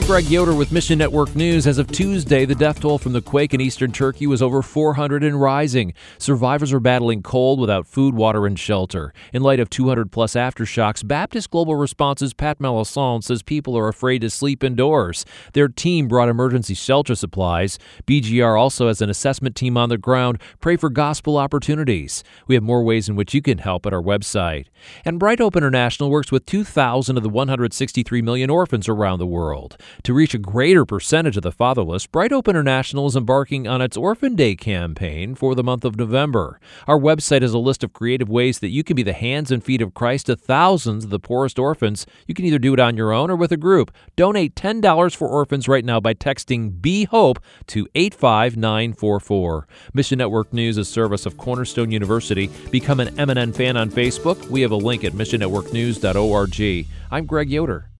Greg Yoder with Mission Network News. As of Tuesday, the death toll from the quake in eastern Turkey was over 400 and rising. Survivors are battling cold without food, water, and shelter. In light of 200-plus aftershocks, Baptist Global Response's Pat Melisson says people are afraid to sleep indoors. Their team brought emergency shelter supplies. BGR also has an assessment team on the ground. Pray for gospel opportunities. We have more ways in which you can help at our website. And Bright Hope International works with 2,000 of the 163 million orphans around the world. To reach a greater percentage of the fatherless, Bright Hope International is embarking on its Orphan Day campaign for the month of November. Our website is a list of creative ways that you can be the hands and feet of Christ to thousands of the poorest orphans. You can either do it on your own or with a group. Donate $10 for orphans right now by texting BHOPE to 85944. Mission Network News is a service of Cornerstone University. Become an MNN fan on Facebook. We have a link at missionnetworknews.org. I'm Greg Yoder.